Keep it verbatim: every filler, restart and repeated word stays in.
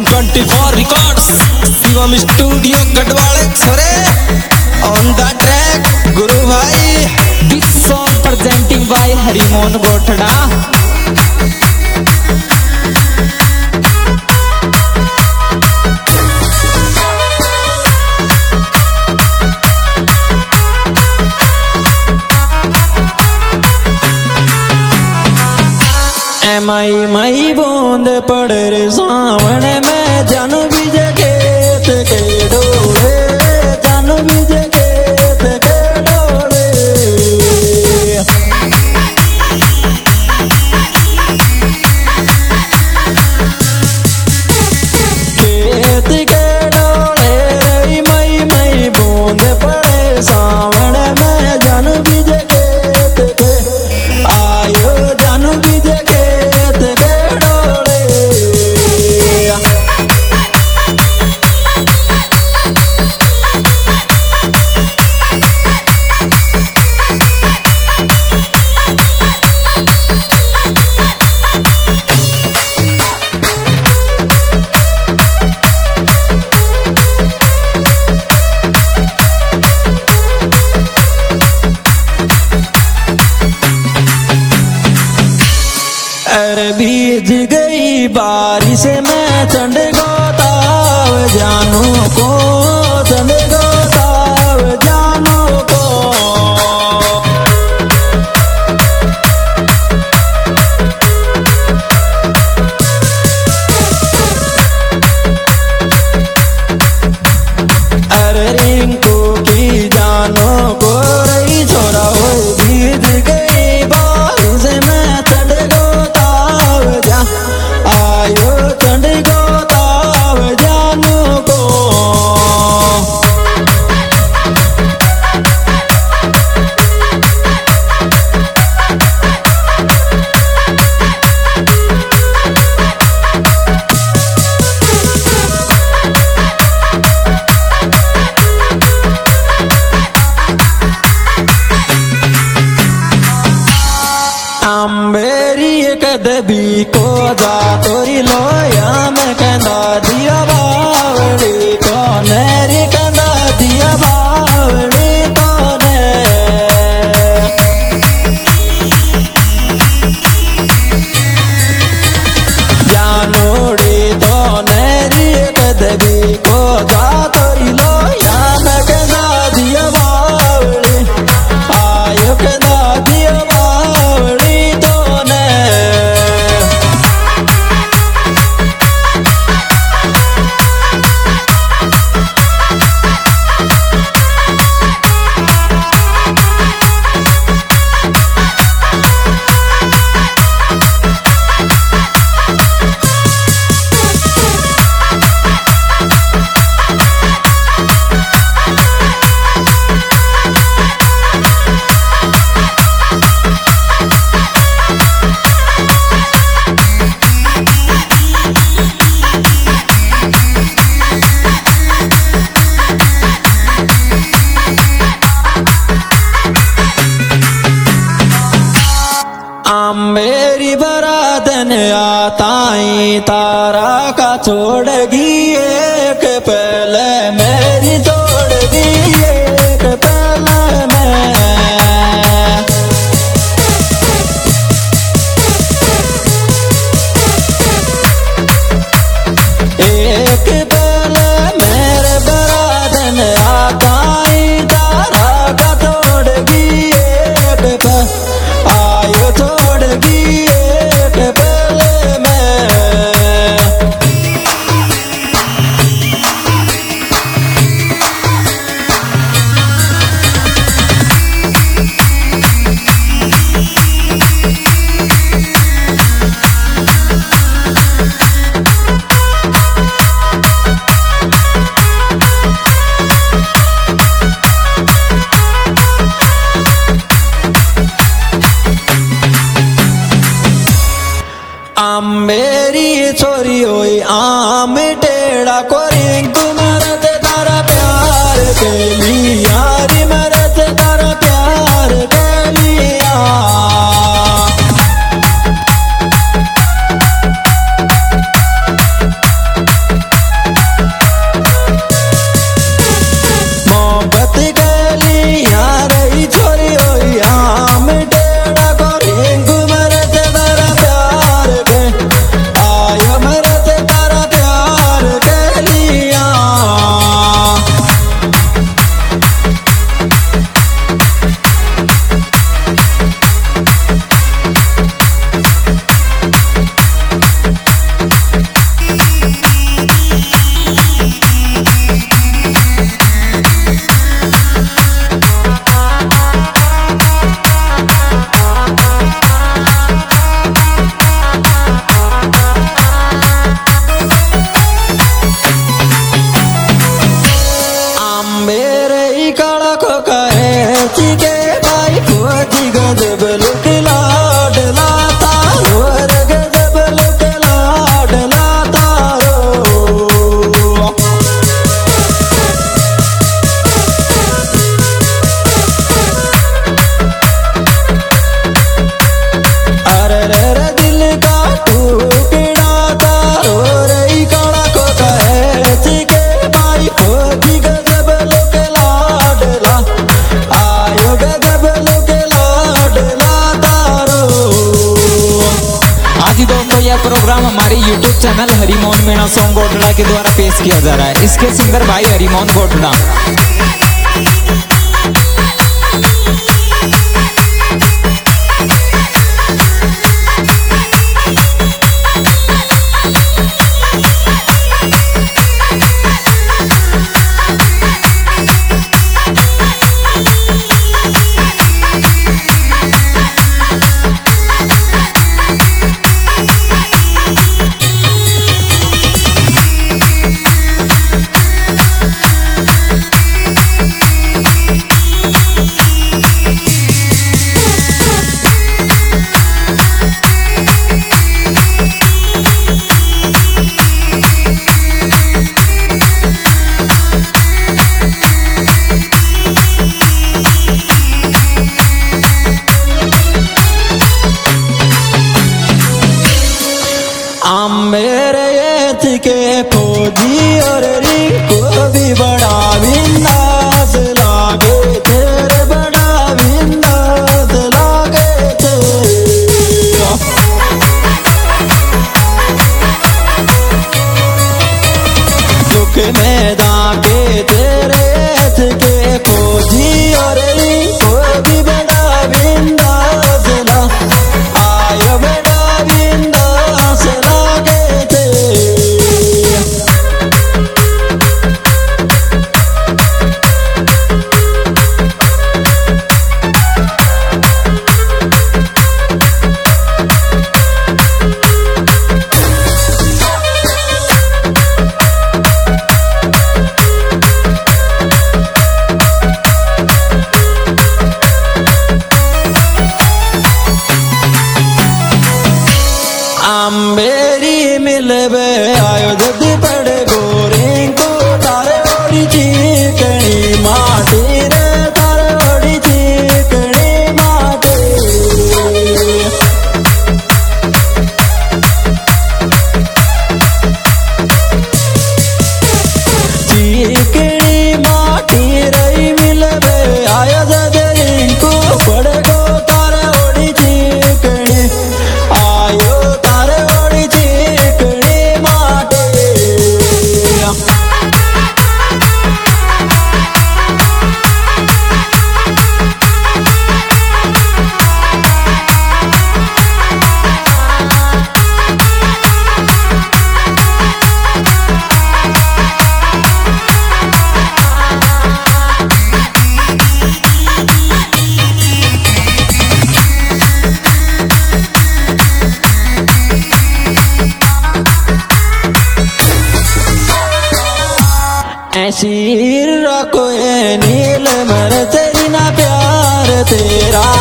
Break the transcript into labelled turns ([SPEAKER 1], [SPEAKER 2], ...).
[SPEAKER 1] Twenty four records Shivam studio Garhwal छोरे on the track गुरु भाई।
[SPEAKER 2] This song presenting by Harimohan Gothda.
[SPEAKER 1] मई मई बूंद पड़ रे सावन में जानू बीज खेत के डोले जानू बीज खेत के डोले खेत के डोले रे मई मई बूंद पड़े सावन में जानू बीज खेत के आयो जानू बीज भीज गई बारिश में चंड गोताव जानू को चंड गोताव जानू को अरे रिंकू की जानू को रही छोरा हो भीज गई बारिश में चंड आयो चंड गोताव जानू को अम्बेरी कदबी को जा तोरी लोया में कहना दिया बावड़ी को नेरी कहना दिया बावड़ी को ने जानोड़ी तो नेरी कदबी को जा तोरी लोया में कहना दिया बावड़ी आयो कहना दिया बावड़ी मेरी बरातन आताई तारा का छोड़गी एक पहले मेरी छोड़गी एक पहले में एक पहले मेरे बरातन आताई तारा का छोड़गी एक पहले आयो छोड़गी एक पहले में
[SPEAKER 2] प्रोग्राम हमारे YouTube channel Harimohan Meena song Gotda के द्वारा पेश किया जा रहा है। इसके सिंगर भाई हरिमोहन गोटड़ा।
[SPEAKER 1] मेरे ये के फौजी और री को भी बड़ा विंदास लागे तेरे, बड़ा विंदास लागे तेरे। दुख मैदान के तेरे के फौजी और री को भी बड़ा विंदास ला आयो, बड़ा विंदास लागे मेरी मिलवे आयो जदी पड़े गोरे को तारे ओड़ी चीकणी माटी रे, तारे ओड़ी चीकणी माटी। चीकणी माटी रही मिलवे आयो जदी को पड़े गो तारे ओड़ी चीकणी आयो, ऐसी रखो नील मर तेरी ना प्यार तेरा